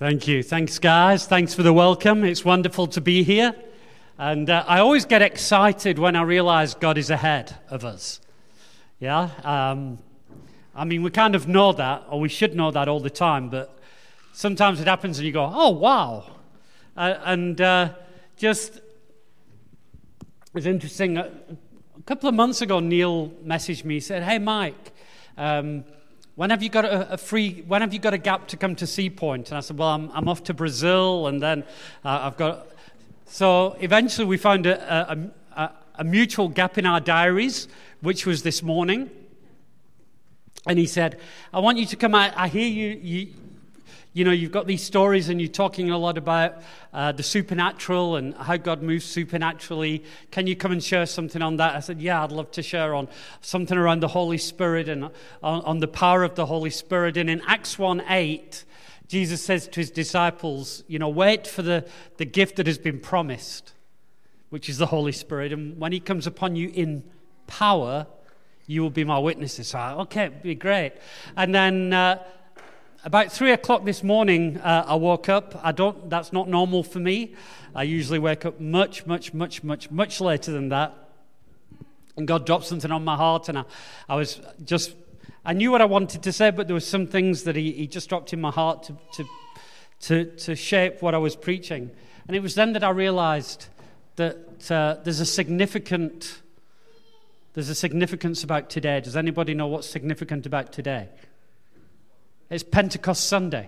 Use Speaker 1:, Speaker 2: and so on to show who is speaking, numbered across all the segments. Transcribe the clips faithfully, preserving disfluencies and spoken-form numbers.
Speaker 1: Thank you. Thanks, guys. Thanks for the welcome. It's wonderful to be here. And uh, I always get excited when I realize God is ahead of us. Yeah? Um, I mean, we kind of know that, or we should know that all the time, but sometimes it happens and you go, oh, wow. Uh, and uh, just, it's interesting. A couple of months ago, Neil messaged me. He said, hey, Mike, um, when have you got a, a free, when have you got a gap to come to Sea Point? And I said, well, I'm, I'm off to Brazil, and then uh, I've got... So eventually we found a, a, a, a mutual gap in our diaries, which was this morning. And he said, I want you to come out. I hear you, you, you know, you've got these stories and you're talking a lot about uh, the supernatural and how God moves supernaturally. Can you come and share something on that? I said, yeah, I'd love to share on something around the Holy Spirit and on, on the power of the Holy Spirit. And in Acts one eight, Jesus says to his disciples, you know, wait for the, the gift that has been promised, which is the Holy Spirit. And when he comes upon you in power, you will be my witnesses. So, okay, it'd be great. And then uh, about three o'clock this morning, uh, I woke up. I don't. That's not normal for me. I usually wake up much, much, much, much, much later than that. And God dropped something on my heart, and I, I was just... I knew what I wanted to say, but there were some things that he, he just dropped in my heart to, to to to shape what I was preaching. And it was then that I realized that uh, there's a significant there's a significance about today. Does anybody know what's significant about today? It's Pentecost Sunday.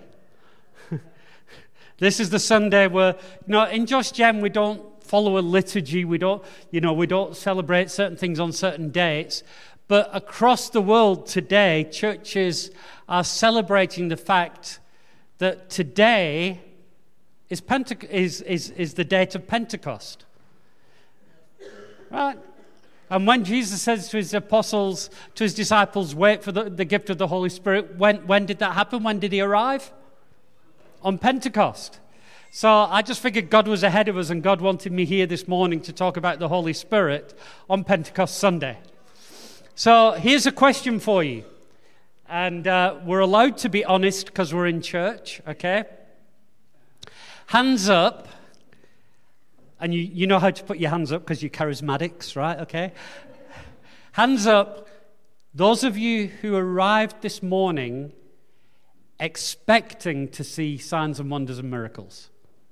Speaker 1: This is the Sunday where, you know, in Josh Gem we don't follow a liturgy. We don't, you know, we don't celebrate certain things on certain dates. But across the world today, churches are celebrating the fact that today is, Pente- is, is, is the date of Pentecost. Right? And when Jesus says to his apostles, to his disciples, wait for the, the gift of the Holy Spirit, when, when did that happen? When did he arrive? On Pentecost. So I just figured God was ahead of us, and God wanted me here this morning to talk about the Holy Spirit on Pentecost Sunday. So here's a question for you, and uh, we're allowed to be honest because we're in church, okay? Hands up, and you, you know how to put your hands up because you're charismatics, right, okay? Hands up, those of you who arrived this morning expecting to see signs and wonders and miracles.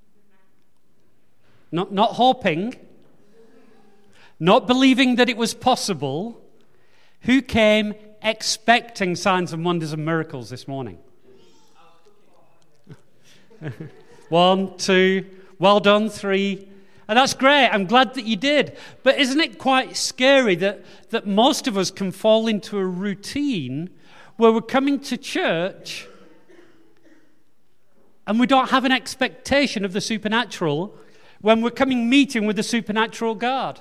Speaker 1: Not, not hoping, not believing that it was possible. Who came expecting signs and wonders and miracles this morning? One, two, well done, three. And that's great. I'm glad that you did. But isn't it quite scary that, that most of us can fall into a routine where we're coming to church and we don't have an expectation of the supernatural when we're coming meeting with the supernatural God?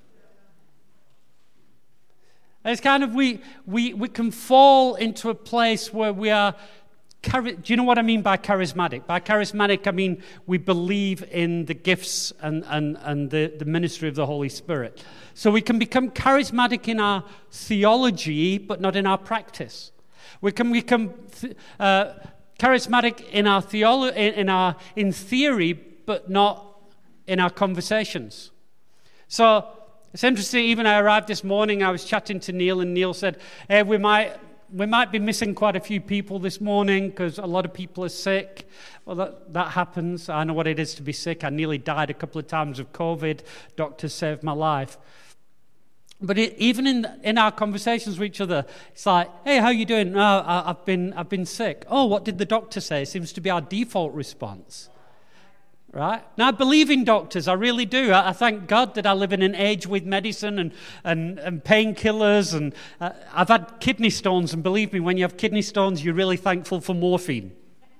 Speaker 1: It's kind of, we, we, we can fall into a place where we are, do you know what I mean by charismatic? By charismatic, I mean we believe in the gifts and, and, and the, the ministry of the Holy Spirit. So we can become charismatic in our theology, but not in our practice. We can become uh, charismatic in our theolo- in our in theory, but not in our conversations. So it's interesting, even I arrived this morning, I was chatting to Neil, and Neil said, hey, we might we might be missing quite a few people this morning because a lot of people are sick. Well, that, that happens. I know what it is to be sick. I nearly died a couple of times of COVID. Doctors saved my life. But it, even in in our conversations with each other, it's like, hey, how you doing? No, I, I've been I've been sick. Oh, what did the doctor say? It seems to be our default response. Right? Now, I believe in doctors. I really do. I, I thank God that I live in an age with medicine and, and, and painkillers. And uh, I've had kidney stones, and believe me, when you have kidney stones, you're really thankful for morphine.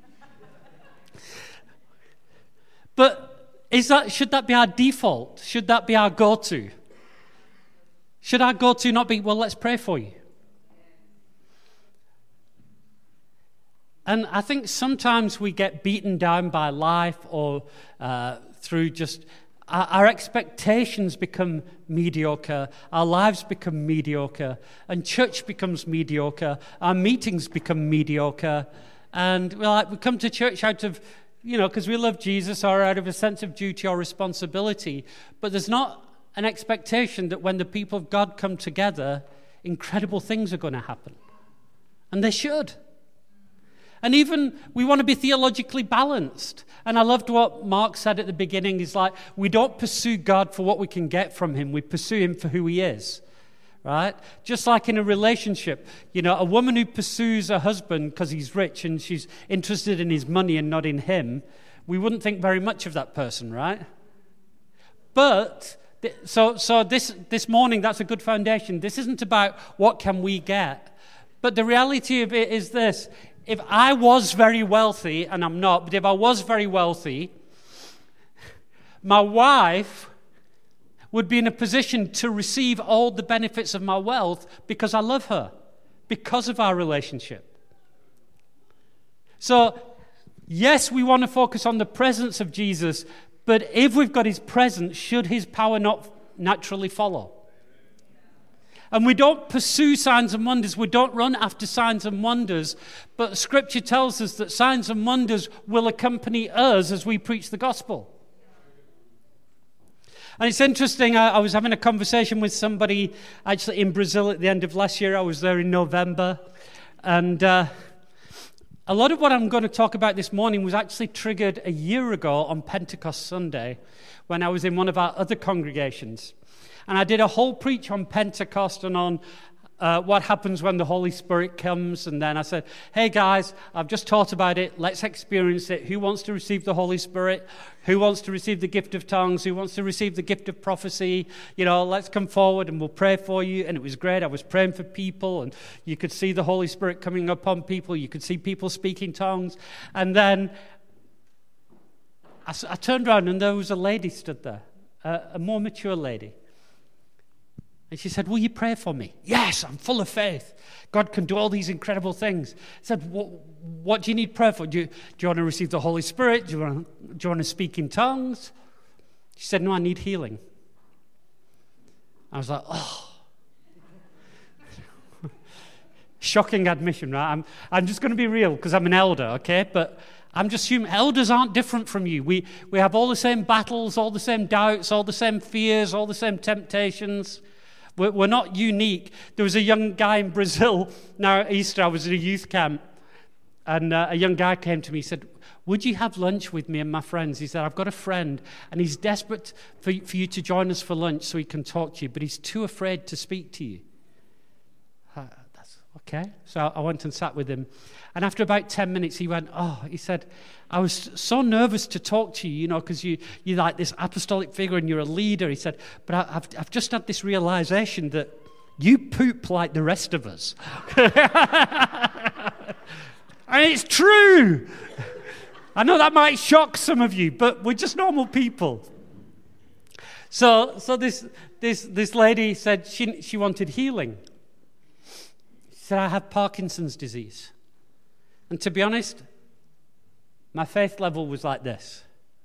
Speaker 1: But is that should that be our default? Should that be our go-to? Should our go-to not be, well, let's pray for you? And I think sometimes we get beaten down by life or uh, through just our, our expectations become mediocre, our lives become mediocre, and church becomes mediocre, our meetings become mediocre, and we're like, we come to church out of you know, because we love Jesus or out of a sense of duty or responsibility, but there's not an expectation that when the people of God come together, incredible things are going to happen. And they should. And even we want to be theologically balanced. And I loved what Mark said at the beginning. He's like, we don't pursue God for what we can get from him. We pursue him for who he is. Right? Just like in a relationship, you know, a woman who pursues a husband because he's rich and she's interested in his money and not in him, we wouldn't think very much of that person, right? But, so so this, this morning, that's a good foundation. This isn't about what can we get. But the reality of it is this. If I was very wealthy, and I'm not, but if I was very wealthy, my wife would be in a position to receive all the benefits of my wealth because I love her, because of our relationship. So, yes, we want to focus on the presence of Jesus, but if we've got his presence, should his power not naturally follow? And we don't pursue signs and wonders. We don't run after signs and wonders. But Scripture tells us that signs and wonders will accompany us as we preach the gospel. And it's interesting, I, I was having a conversation with somebody actually in Brazil at the end of last year. I was there in November. And uh, a lot of what I'm going to talk about this morning was actually triggered a year ago on Pentecost Sunday when I was in one of our other congregations. And I did a whole preach on Pentecost and on uh, what happens when the Holy Spirit comes. And then I said, hey guys, I've just taught about it. Let's experience it. Who wants to receive the Holy Spirit? Who wants to receive the gift of tongues? Who wants to receive the gift of prophecy? You know, let's come forward and we'll pray for you. And it was great. I was praying for people and you could see the Holy Spirit coming upon people. You could see people speaking tongues. And then I, I turned around and there was a lady stood there, a, a more mature lady. And she said, will you pray for me? Yes, I'm full of faith. God can do all these incredible things. I said, what, what do you need prayer for? Do you, do you want to receive the Holy Spirit? Do you, want, do you want to speak in tongues? She said, no, I need healing. I was like, oh. Shocking admission, right? I'm, I'm just going to be real because I'm an elder, okay? But I'm just human. Elders aren't different from you. We, we have all the same battles, all the same doubts, all the same fears, all the same temptations. We're not unique. There was a young guy in Brazil. Now at Easter, I was at a youth camp, and uh, a young guy came to me. He said, would you have lunch with me and my friends? He said, I've got a friend, and he's desperate for, for you to join us for lunch so he can talk to you, but he's too afraid to speak to you. Uh, that's okay. So I went and sat with him. And after about ten minutes, he went, oh, he said, I was so nervous to talk to you, you know, because you, you're like this apostolic figure and you're a leader. He said, but I, I've, I've just had this realization that you poop like the rest of us. And it's true. I know that might shock some of you, but we're just normal people. So so this this this lady said she she wanted healing. She said, I have Parkinson's disease. And to be honest, my faith level was like this.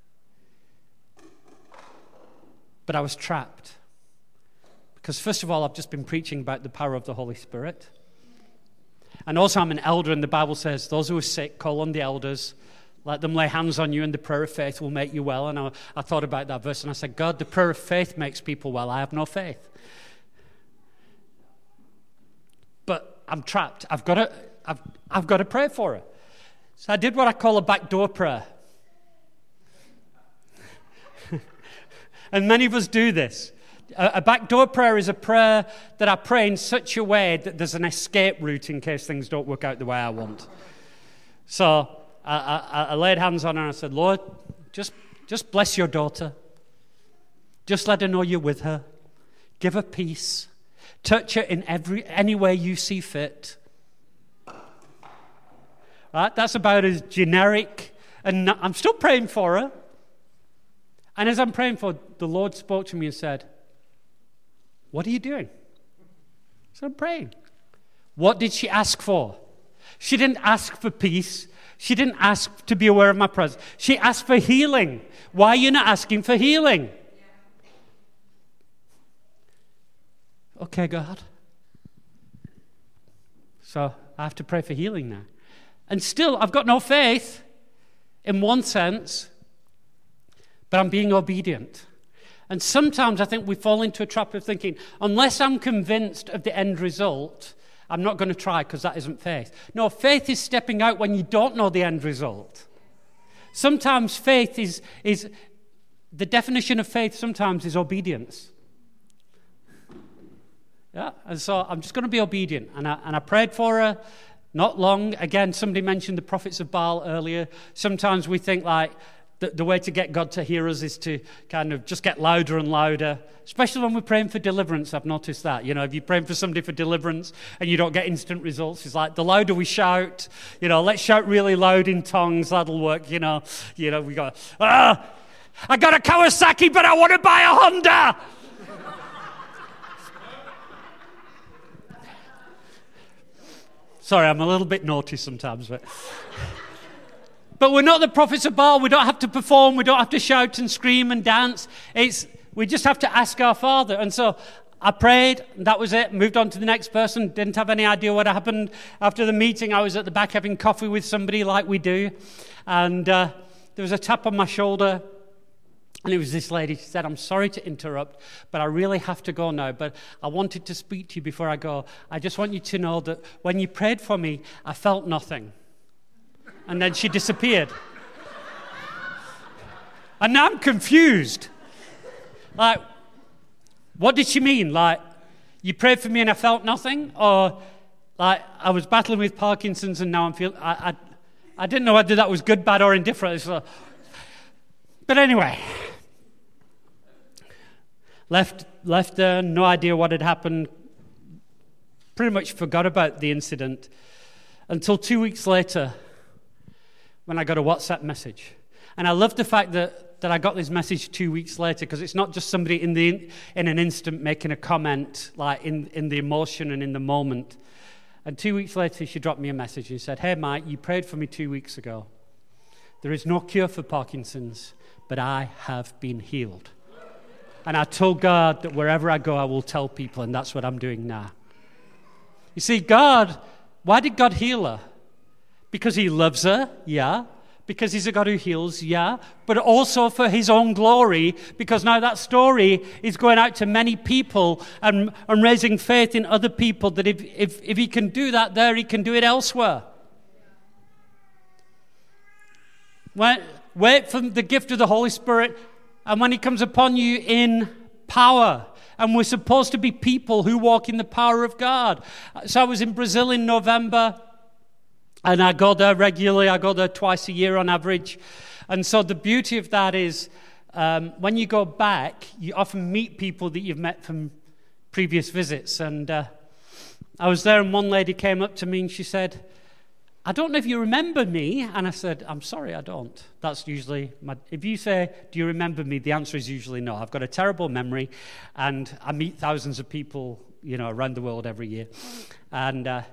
Speaker 1: But I was trapped. Because first of all, I've just been preaching about the power of the Holy Spirit. And also I'm an elder, and the Bible says, those who are sick, call on the elders. Let them lay hands on you, and the prayer of faith will make you well. And I, I thought about that verse, and I said, God, the prayer of faith makes people well. I have no faith. But I'm trapped. I've got to, I've, I've got to pray for her. So I did what I call a backdoor prayer. And many of us do this. A, a backdoor prayer is a prayer that I pray in such a way that there's an escape route in case things don't work out the way I want. So I, I, I laid hands on her and I said, Lord, just, just bless your daughter. Just let her know you're with her. Give her peace. Touch her in every any way you see fit. Right? That's about as generic. And I'm still praying for her. And as I'm praying for her, the Lord spoke to me and said, what are you doing? So I'm praying. What did she ask for? She didn't ask for peace. She didn't ask to be aware of my presence. She asked for healing. Why are you not asking for healing? Okay, God. So I have to pray for healing now. And still, I've got no faith. in one sense, but I'm being obedient. And sometimes I think we fall into a trap of thinking, unless I'm convinced of the end result, I'm not going to try because that isn't faith. No, faith is stepping out when you don't know the end result. Sometimes faith is, is the definition of faith sometimes is obedience. Yeah, and so I'm just going to be obedient. And I, and I prayed for her, not long. Again, somebody mentioned the prophets of Baal earlier. Sometimes we think like the, the way to get God to hear us is to kind of just get louder and louder, especially when we're praying for deliverance. I've noticed that. You know, if you're praying for somebody for deliverance and you don't get instant results, it's like the louder we shout, you know, let's shout really loud in tongues, that'll work, you know. You know, we go, ah, I got a Kawasaki, but I want to buy a Honda. Sorry, I'm a little bit naughty sometimes. But... but we're not the prophets of Baal. We don't have to perform. We don't have to shout and scream and dance. It's we just have to ask our Father. And so I prayed, and that was it. Moved on to the next person. Didn't have any idea what happened. After the meeting, I was at the back having coffee with somebody like we do. And uh, there was a tap on my shoulder. And it was this lady. She said, I'm sorry to interrupt, but I really have to go now. But I wanted to speak to you before I go. I just want you to know that when you prayed for me, I felt nothing. And then she disappeared. And now I'm confused. Like, what did she mean? Like, you prayed for me and I felt nothing? Or, like, I was battling with Parkinson's and now I'm feeling... I, I, I didn't know whether that was good, bad, or indifferent. So, but anyway... Left, left there, no idea what had happened. Pretty much forgot about the incident until two weeks later when I got a WhatsApp message. And I love the fact that, that I got this message two weeks later because it's not just somebody in the in an instant making a comment, like in, in the emotion and in the moment. And two weeks later, she dropped me a message and said, hey, Mike, you prayed for me two weeks ago. There is no cure for Parkinson's, but I have been healed. And I told God that wherever I go, I will tell people, and that's what I'm doing now. You see, God, why did God heal her? Because he loves her, yeah. Because he's a God who heals, yeah. But also for his own glory, because now that story is going out to many people and, and raising faith in other people that if, if, if he can do that there, he can do it elsewhere. When, wait for the gift of the Holy Spirit. And when he comes upon you in power, and we're supposed to be people who walk in the power of God. So I was in Brazil in November, and I go there regularly. I go there twice a year on average. And so the beauty of that is um, when you go back, you often meet people that you've met from previous visits. And uh, I was there, and one lady came up to me, and she said, I don't know if you remember me. And I said, I'm sorry, I don't. That's usually, my, if you say, do you remember me? The answer is usually no. I've got a terrible memory, and I meet thousands of people, you know, around the world every year. And uh,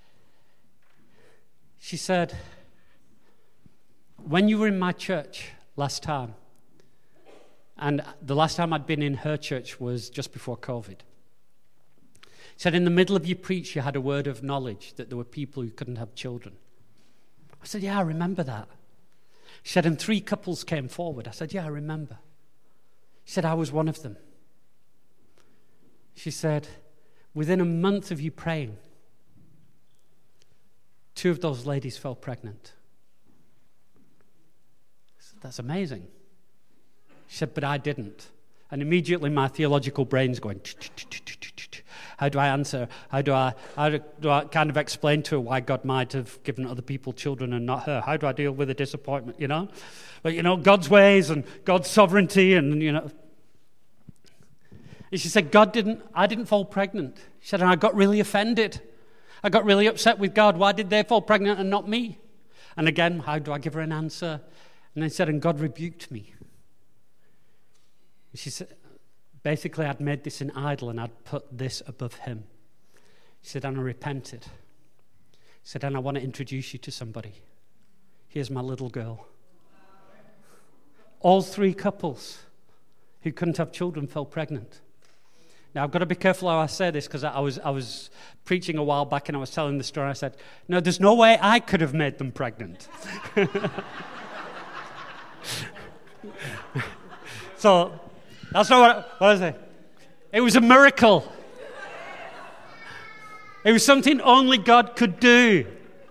Speaker 1: she said, when you were in my church last time, and the last time I'd been in her church was just before COVID. She said, in the middle of your preach, you had a word of knowledge that there were people who couldn't have children. I said, yeah, I remember that. She said, and three couples came forward. I said, yeah, I remember. She said, I was one of them. She said, within a month of you praying, two of those ladies fell pregnant. I said, that's amazing. She said, but I didn't. And immediately my theological brain's going, how do I answer? How do I, how do I kind of explain to her why God might have given other people children and not her? How do I deal with the disappointment, you know? But, you know, God's ways and God's sovereignty and, you know. And she said, God didn't, I didn't fall pregnant. She said, and I got really offended. I got really upset with God. Why did they fall pregnant and not me? And again, how do I give her an answer? And they said, and God rebuked me. She said, basically, I'd made this an idol and I'd put this above him. She said, and I repented. She said, and I want to introduce you to somebody. Here's my little girl. All three couples who couldn't have children fell pregnant. Now, I've got to be careful how I say this because I was I was preaching a while back and I was telling the story. I said, no, there's no way I could have made them pregnant. So that's not what, what was it? It was a miracle. It was something only God could do.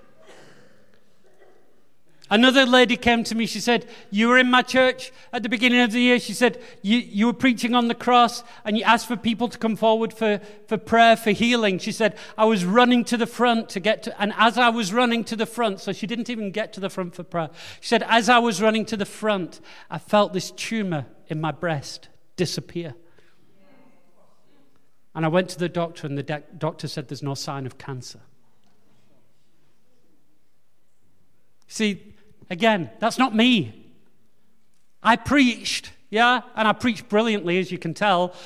Speaker 1: Another lady came to me. She said, you were in my church at the beginning of the year. She said, you, you were preaching on the cross and you asked for people to come forward for, for prayer, for healing. She said, I was running to the front to get to, and as I was running to the front, so she didn't even get to the front for prayer. She said, as I was running to the front, I felt this tumor in my breast disappear. And I went to the doctor and the de- doctor said there's no sign of cancer. See, again, that's not me. I preached, yeah, and I preached brilliantly, as you can tell.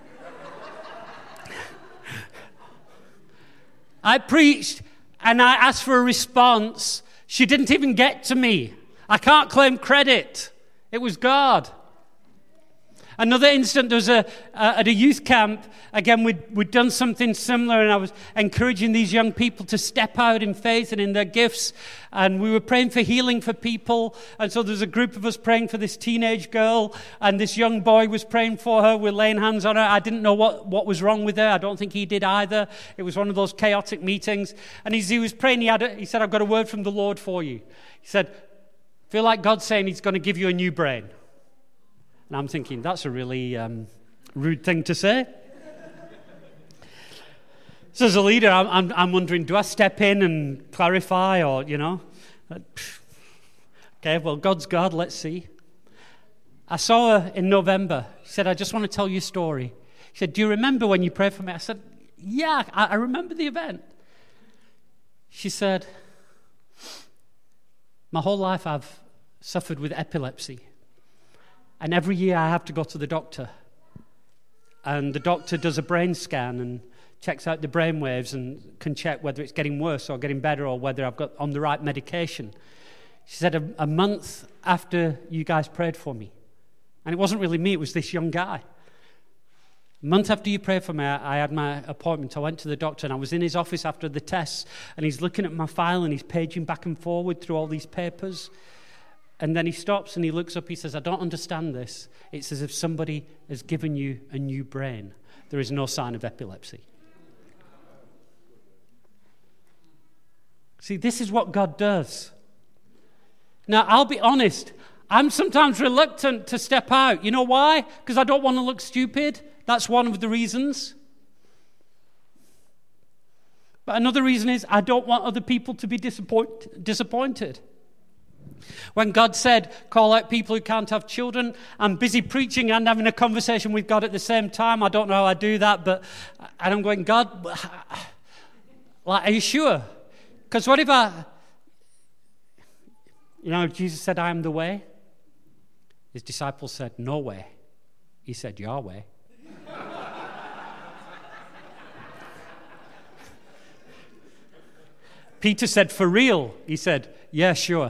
Speaker 1: I preached, and I asked for a response. She didn't even get to me. I can't claim credit. It was God. Another incident, there was a, uh, at a youth camp, again, we'd, we'd done something similar, and I was encouraging these young people to step out in faith and in their gifts, and we were praying for healing for people, and so there was a group of us praying for this teenage girl, and this young boy was praying for her. We're laying hands on her. I didn't know what, what was wrong with her. I don't think he did either. It was one of those chaotic meetings, and as he was praying, he, had a, he said, I've got a word from the Lord for you. He said, I feel like God's saying he's going to give you a new brain. And I'm thinking, that's a really um, rude thing to say. So as a leader, I'm, I'm, I'm wondering, do I step in and clarify or, you know? Okay, well, God's God, let's see. I saw her in November. She said, I just want to tell you a story. She said, do you remember when you prayed for me? I said, yeah, I, I remember the event. She said, my whole life I've suffered with epilepsy. And every year I have to go to the doctor. And the doctor does a brain scan and checks out the brain waves and can check whether it's getting worse or getting better or whether I've got on the right medication. She said, a, a month after you guys prayed for me, and it wasn't really me, it was this young guy. A month after you prayed for me, I, I had my appointment. I went to the doctor and I was in his office after the tests, and he's looking at my file and he's paging back and forward through all these papers. And then he stops and he looks up, he says, I don't understand this. It's as if somebody has given you a new brain. There is no sign of epilepsy. See, this is what God does. Now, I'll be honest, I'm sometimes reluctant to step out. You know why? Because I don't want to look stupid. That's one of the reasons. But another reason is I don't want other people to be disappoint- disappointed. When God said, call out people who can't have children, I'm busy preaching and having a conversation with God at the same time. I don't know how I do that, but and I'm going, God, like, are you sure? Because what if I, you know, Jesus said, I am the way. His disciples said, no way. He said, your way. Peter said, for real? He said, yeah, sure.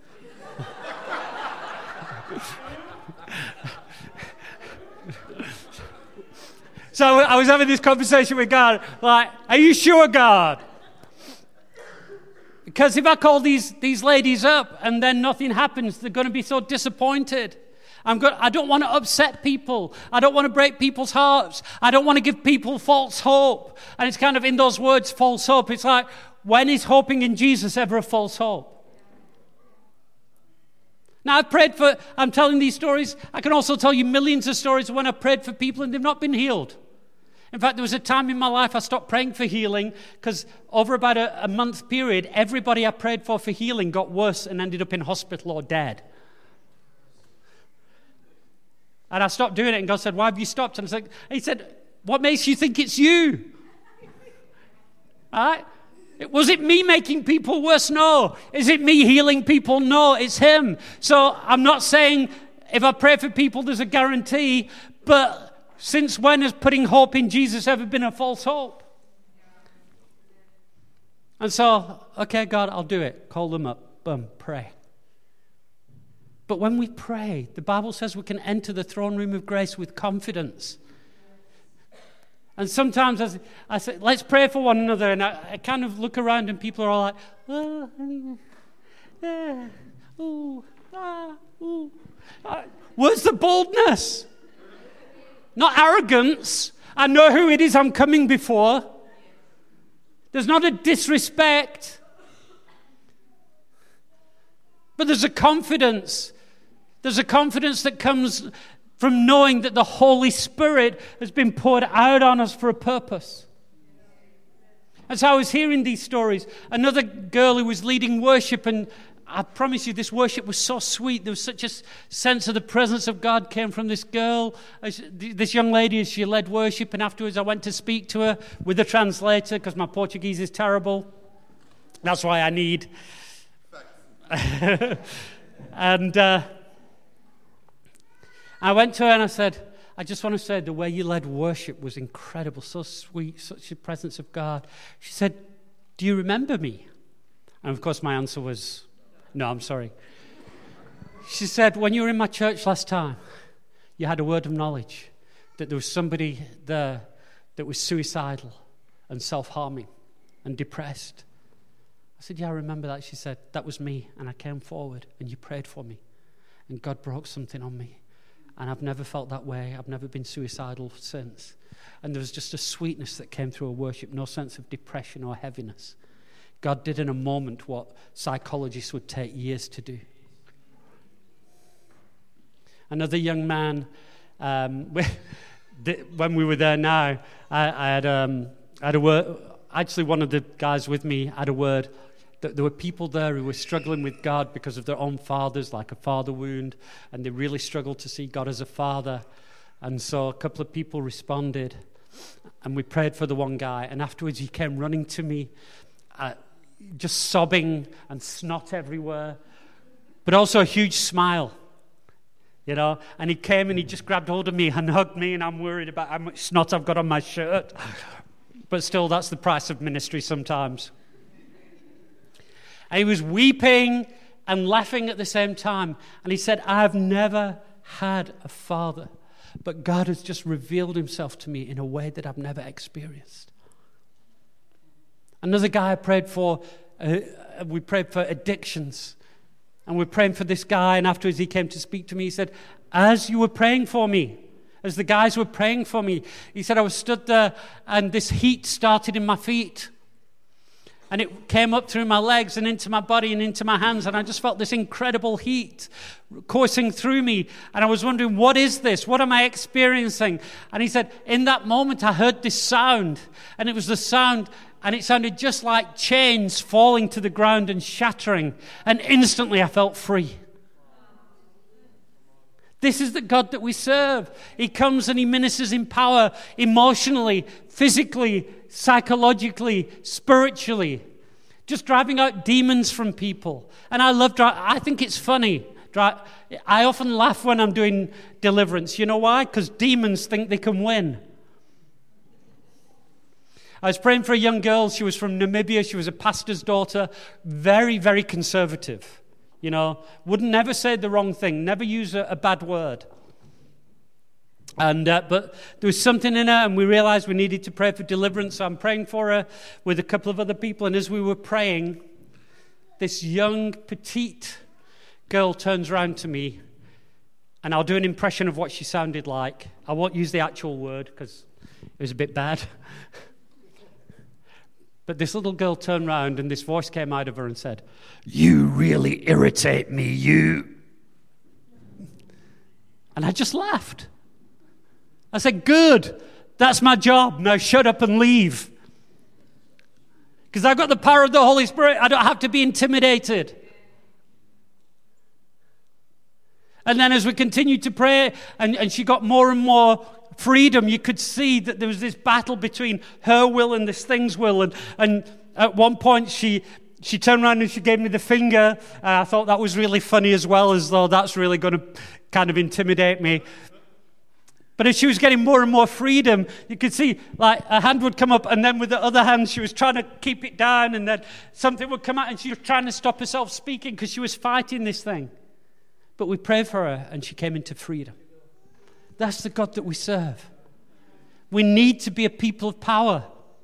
Speaker 1: So I was having this conversation with God, like, are you sure, God? Because if I call these, these ladies up and then nothing happens, they're going to be so disappointed. I'm go- I don't want to upset people. I don't want to break people's hearts. I don't want to give people false hope. And it's kind of in those words, false hope. It's like, when is hoping in Jesus ever a false hope? Now, I've prayed for, I'm telling these stories. I can also tell you millions of stories when I've prayed for people and they've not been healed. In fact, there was a time in my life I stopped praying for healing because over about a, a month period, everybody I prayed for for healing got worse and ended up in hospital or dead. And I stopped doing it, and God said, why have you stopped? And I was like, he said, what makes you think it's you? All right? Was it me making people worse? No. Is it me healing people? No, it's him. So I'm not saying if I pray for people, there's a guarantee, but since when has putting hope in Jesus ever been a false hope? And so, okay, God, I'll do it. Call them up. Boom, pray. But when we pray, the Bible says we can enter the throne room of grace with confidence. And sometimes I, I say, let's pray for one another. And I, I kind of look around and people are all like, oh, yeah, ooh, ah, ooh. Uh, Where's the boldness? Not arrogance. I know who it is I'm coming before. There's not a disrespect. But there's a confidence. There's a confidence that comes from knowing that the Holy Spirit has been poured out on us for a purpose. As I was hearing these stories, another girl who was leading worship, and I promise you this worship was so sweet. There was such a sense of the presence of God came from this girl, this young lady as she led worship, and afterwards I went to speak to her with a translator because my Portuguese is terrible. That's why I need. and uh, I went to her and I said, I just want to say the way you led worship was incredible, so sweet, such a presence of God. She said, do you remember me? And of course my answer was, no, I'm sorry. She said, when you were in my church last time, you had a word of knowledge that there was somebody there that was suicidal and self-harming and depressed. I said, yeah, I remember that. She said, that was me, and I came forward, and you prayed for me, and God broke something on me. And I've never felt that way. I've never been suicidal since. And there was just a sweetness that came through our worship, no sense of depression or heaviness. God did in a moment what psychologists would take years to do. Another young man, um, when we were there now, I, I had, um, I had a word. Actually, one of the guys with me had a word that there were people there who were struggling with God because of their own fathers, like a father wound, and they really struggled to see God as a father. And so a couple of people responded, and we prayed for the one guy, and afterwards he came running to me, uh, just sobbing and snot everywhere, but also a huge smile, you know, and he came and he just grabbed hold of me and hugged me, and I'm worried about how much snot I've got on my shirt, but still, that's the price of ministry sometimes. And he was weeping and laughing at the same time. And he said, I've never had a father, but God has just revealed himself to me in a way that I've never experienced. Another guy I prayed for, uh, we prayed for addictions. And we're praying for this guy, and afterwards he came to speak to me. He said, as you were praying for me, as the guys were praying for me, he said, I was stood there and this heat started in my feet. And it came up through my legs and into my body and into my hands. And I just felt this incredible heat coursing through me. And I was wondering, what is this? What am I experiencing? And he said, in that moment, I heard this sound. And it was the sound, and it sounded just like chains falling to the ground and shattering. And instantly I felt free. This is the God that we serve. He comes and he ministers in power emotionally, physically, psychologically, spiritually, just driving out demons from people. And I love driving. I think it's funny. I often laugh when I'm doing deliverance. You know why? Because demons think they can win. I was praying for a young girl. She was from Namibia. She was a pastor's daughter. Very, very conservative. You know, wouldn't never say the wrong thing, never use a, a bad word. And uh, but there was something in her, and we realized we needed to pray for deliverance. So I'm praying for her with a couple of other people. And as we were praying, this young, petite girl turns around to me, and I'll do an impression of what she sounded like. I won't use the actual word because it was a bit bad. But this little girl turned around and this voice came out of her and said, you really irritate me, you. And I just laughed. I said, good, that's my job. Now shut up and leave. Because I've got the power of the Holy Spirit. I don't have to be intimidated. And then as we continued to pray, and, and she got more and more freedom, you could see that there was this battle between her will and this thing's will. And, and at one point, she she turned around and she gave me the finger. Uh, I thought that was really funny as well, as though that's really going to kind of intimidate me. But as she was getting more and more freedom, you could see, like, a hand would come up, and then with the other hand, she was trying to keep it down, and then something would come out, and she was trying to stop herself speaking because she was fighting this thing. But we prayed for her, and she came into freedom. That's the God that we serve. We need to be a people of power.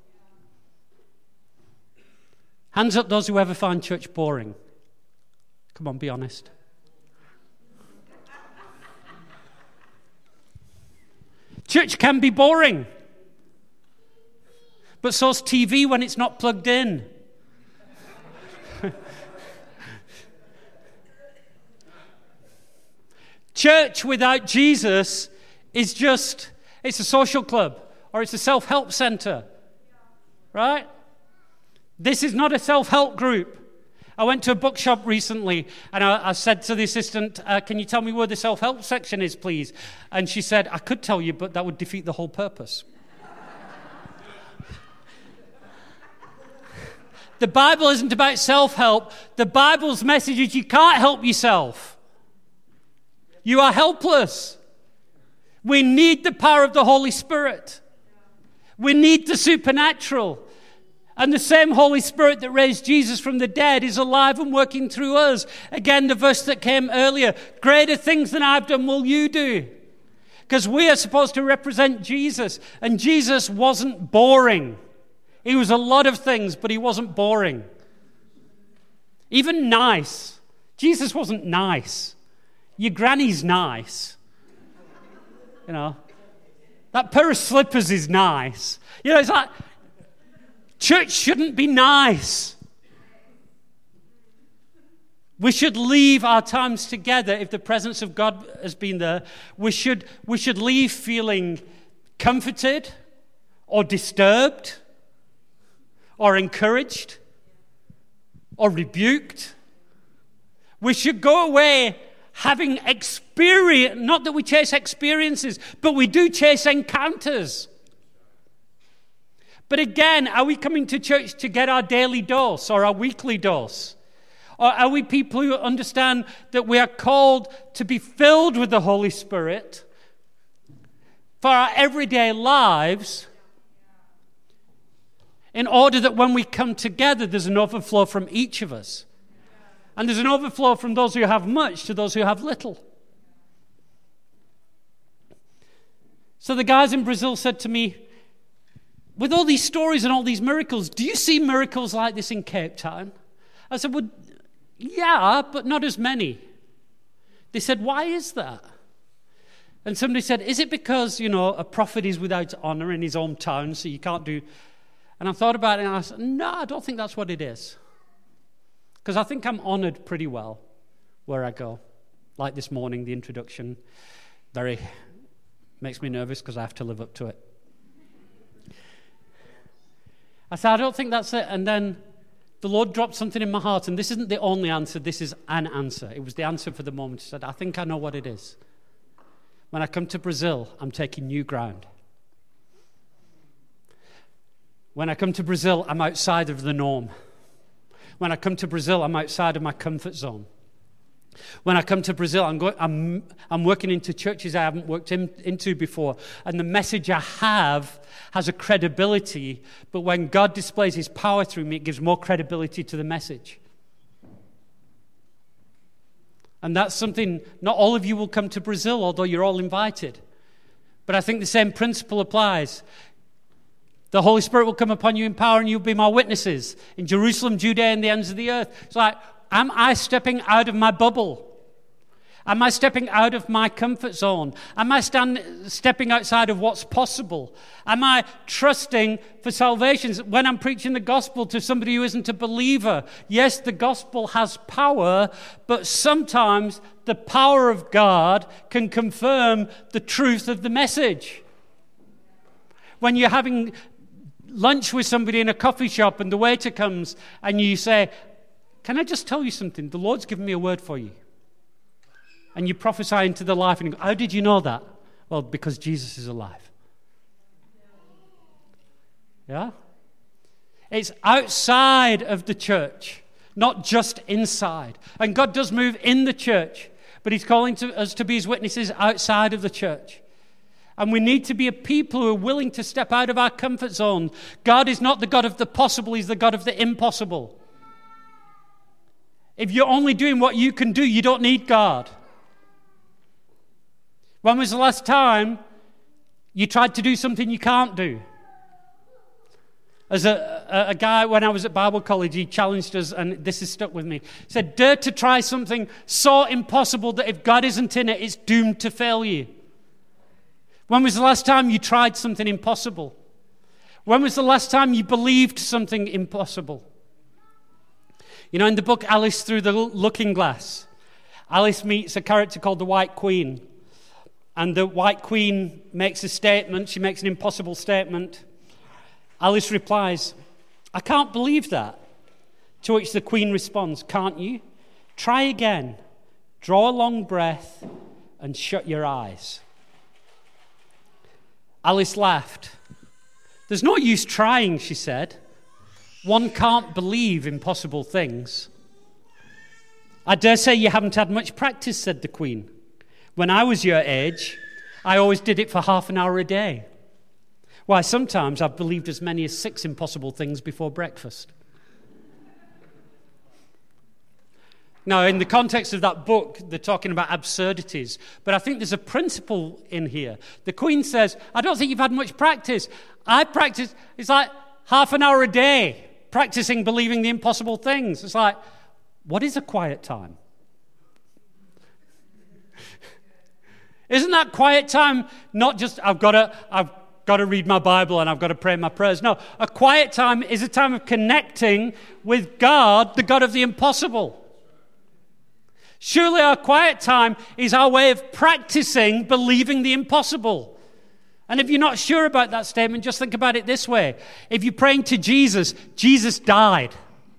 Speaker 1: Hands up those who ever find church boring. Come on, be honest. Church can be boring. But so's T V when it's not plugged in. Church without Jesus is just, it's a social club or it's a self-help center, right? This is not a self-help group. I went to a bookshop recently and I, I said to the assistant, uh, can you tell me where the self-help section is, please? And she said, I could tell you, but that would defeat the whole purpose. The Bible isn't about self-help. The Bible's message is you can't help yourself. You are helpless. We need the power of the Holy Spirit. We need the supernatural. And the same Holy Spirit that raised Jesus from the dead is alive and working through us. Again, the verse that came earlier, greater things than I've done will you do. Because we are supposed to represent Jesus. And Jesus wasn't boring. He was a lot of things, but he wasn't boring. Even nice. Jesus wasn't nice. Your granny's nice. You know, that pair of slippers is nice. You know, it's like, church shouldn't be nice. We should leave our times together if the presence of God has been there. We should, we should leave feeling comforted or disturbed or encouraged or rebuked. We should go away having experience, not that we chase experiences, but we do chase encounters. But again, are we coming to church to get our daily dose or our weekly dose? Or are we people who understand that we are called to be filled with the Holy Spirit for our everyday lives in order that when we come together, there's an overflow from each of us? And there's an overflow from those who have much to those who have little. So the guys in Brazil said to me, with all these stories and all these miracles, do you see miracles like this in Cape Town? I said, well, yeah, but not as many. They said, why is that? And somebody said, is it because, you know, a prophet is without honor in his own town, so you can't do... And I thought about it and I said, no, I don't think that's what it is. Because I think I'm honored pretty well where I go. Like this morning, the introduction very makes me nervous because I have to live up to it. I said, I don't think that's it. And then the Lord dropped something in my heart, and this isn't the only answer, this is an answer. It was the answer for the moment. He said, I think I know what it is. When I come to Brazil, I'm taking new ground. When I come to Brazil, I'm outside of the norm. When I come to Brazil, I'm outside of my comfort zone. When I come to Brazil, I'm, going, I'm, I'm working into churches I haven't worked in, into before. And the message I have has a credibility. But when God displays his power through me, it gives more credibility to the message. And that's something, not all of you will come to Brazil, although you're all invited. But I think the same principle applies. The Holy Spirit will come upon you in power and you'll be my witnesses in Jerusalem, Judea, and the ends of the earth. It's like, am I stepping out of my bubble? Am I stepping out of my comfort zone? Am I stand, stepping outside of what's possible? Am I trusting for salvation when I'm preaching the gospel to somebody who isn't a believer? Yes, the gospel has power, but sometimes the power of God can confirm the truth of the message. When you're having lunch with somebody in a coffee shop and the waiter comes and you say, can I just tell you something? The Lord's given me a word for you. And you prophesy into the life and you go, how did you know that? Well, because Jesus is alive. Yeah? It's outside of the church, not just inside. And God does move in the church, but he's calling to us to be his witnesses outside of the church. And we need to be a people who are willing to step out of our comfort zone. God is not the God of the possible, he's the God of the impossible. If you're only doing what you can do, you don't need God. When was the last time you tried to do something you can't do? As a, a, a guy, when I was at Bible college, he challenged us, and this has stuck with me. He said, dare to try something so impossible that if God isn't in it, it's doomed to failure. When was the last time you tried something impossible? When was the last time you believed something impossible? You know, in the book Alice Through the Looking Glass, Alice meets a character called the White Queen. And the White Queen makes a statement. She makes an impossible statement. Alice replies, "I can't believe that." To which the Queen responds, "Can't you? Try again. Draw a long breath and shut your eyes." Alice laughed. "There's no use trying," she said. "One can't believe impossible things." "I dare say you haven't had much practice," said the Queen. "When I was your age, I always did it for half an hour a day. Why, sometimes I've believed as many as six impossible things before breakfast." Now, in the context of that book, they're talking about absurdities. But I think there's a principle in here. The Queen says, "I don't think you've had much practice. I practice, it's like half an hour a day, practicing believing the impossible things." It's like, what is a quiet time? Isn't that quiet time not just, I've got to, I've got to read my Bible and I've got to pray my prayers? No, a quiet time is a time of connecting with God, the God of the impossible. Surely our quiet time is our way of practicing believing the impossible. And if you're not sure about that statement, just think about it this way. If you're praying to Jesus, Jesus died.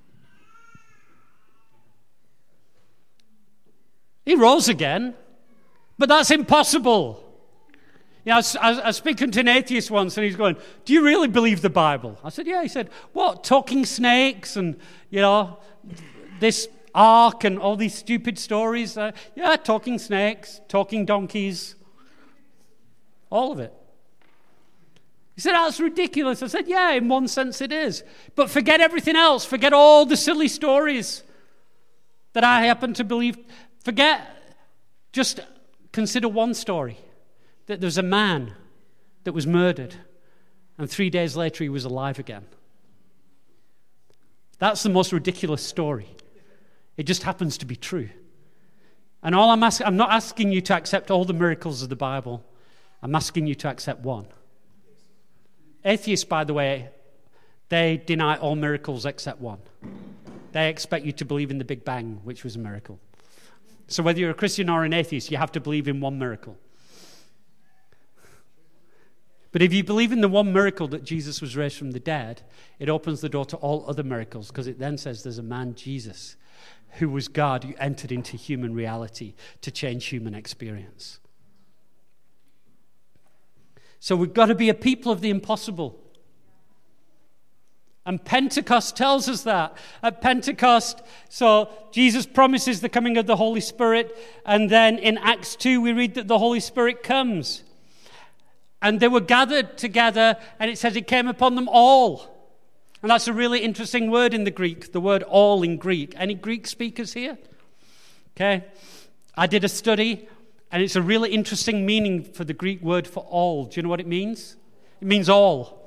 Speaker 1: He rose again, but that's impossible. You know, I was, I was speaking to an atheist once, and he's going, "Do you really believe the Bible?" I said, "Yeah." He said, "What, talking snakes and, you know, this ark and all these stupid stories?" Uh, yeah, talking snakes, talking donkeys, all of it. He said, "That's ridiculous." I said, "Yeah, in one sense it is. But forget everything else. Forget all the silly stories that I happen to believe. Forget, just consider one story, that there's a man that was murdered, and three days later he was alive again. That's the most ridiculous story. It just happens to be true. And all I'm asking, I'm not asking you to accept all the miracles of the Bible. I'm asking you to accept one. Atheists, by the way, they deny all miracles except one. They expect you to believe in the Big Bang, which was a miracle. So whether you're a Christian or an atheist, you have to believe in one miracle. But if you believe in the one miracle that Jesus was raised from the dead, it opens the door to all other miracles, because it then says there's a man, Jesus, who was God, who entered into human reality to change human experience. So we've got to be a people of the impossible. And Pentecost tells us that. At Pentecost, so Jesus promises the coming of the Holy Spirit, and then in Acts two we read that the Holy Spirit comes. And they were gathered together, and it says it came upon them all. And that's a really interesting word in the Greek, the word all in Greek. Any Greek speakers here? Okay. I did a study, and it's a really interesting meaning for the Greek word for all. Do you know what it means? It means all.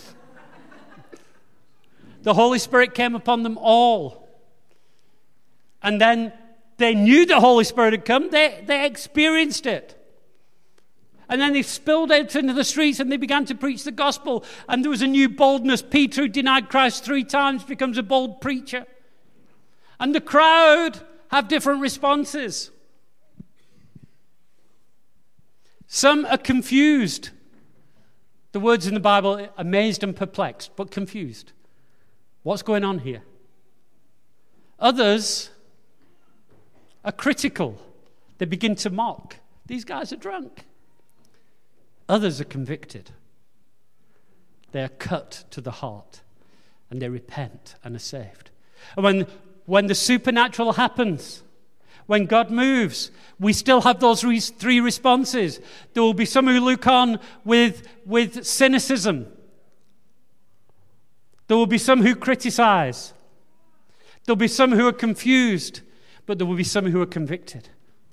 Speaker 1: The Holy Spirit came upon them all. And then they knew the Holy Spirit had come. They, they experienced it. And then they spilled out into the streets and they began to preach the gospel. And there was a new boldness. Peter, who denied Christ three times, becomes a bold preacher. And the crowd have different responses. Some are confused. The words in the Bible, amazed and perplexed, but confused. What's going on here? Others are critical. They begin to mock. These guys are drunk. Others are convicted. They are cut to the heart, and they repent and are saved. And when, when the supernatural happens, when God moves, we still have those re- three responses. There will be some who look on with, with cynicism. There will be some who criticize. There will be some who are confused, but there will be some who are convicted.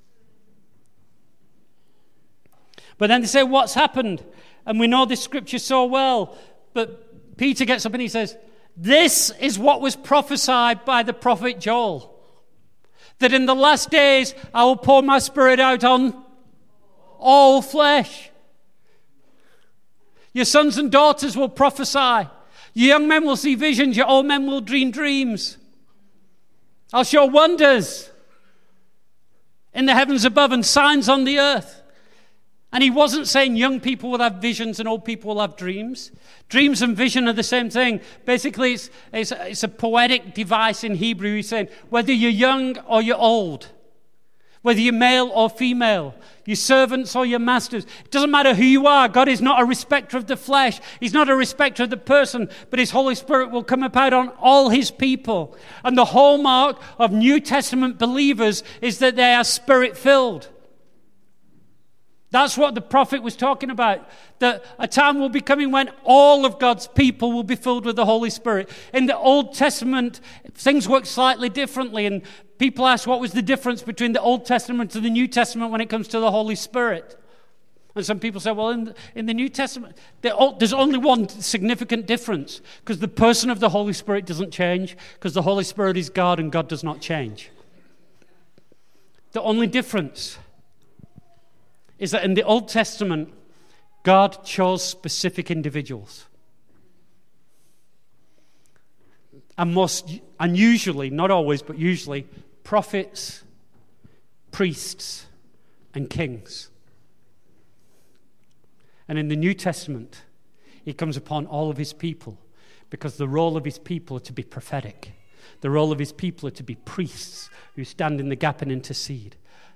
Speaker 1: But then they say, what's happened? And we know this scripture so well. But Peter gets up and he says, this is what was prophesied by the prophet Joel. That in the last days I will pour my spirit out on all flesh. Your sons and daughters will prophesy. Your young men will see visions. Your old men will dream dreams. I'll show wonders in the heavens above and signs on the earth. And he wasn't saying young people will have visions and old people will have dreams. Dreams and vision are the same thing. Basically, it's, it's, it's a poetic device in Hebrew. He's saying whether you're young or you're old, whether you're male or female, your servants or your masters, it doesn't matter who you are. God is not a respecter of the flesh. He's not a respecter of the person, but his Holy Spirit will come about on all his people. And the hallmark of New Testament believers is that they are spirit-filled. That's what the prophet was talking about. That a time will be coming when all of God's people will be filled with the Holy Spirit. In the Old Testament, things work slightly differently. And people ask what was the difference between the Old Testament and the New Testament when it comes to the Holy Spirit. And some people say, well, in the, in the New Testament, there's only one significant difference. Because the person of the Holy Spirit doesn't change. Because the Holy Spirit is God and God does not change. The only difference is that in the Old Testament, God chose specific individuals. And most, and usually, not always, but usually, prophets, priests, and kings. And in the New Testament, he comes upon all of his people, because the role of his people are to be prophetic. The role of his people are to be priests who stand in the gap and intercede.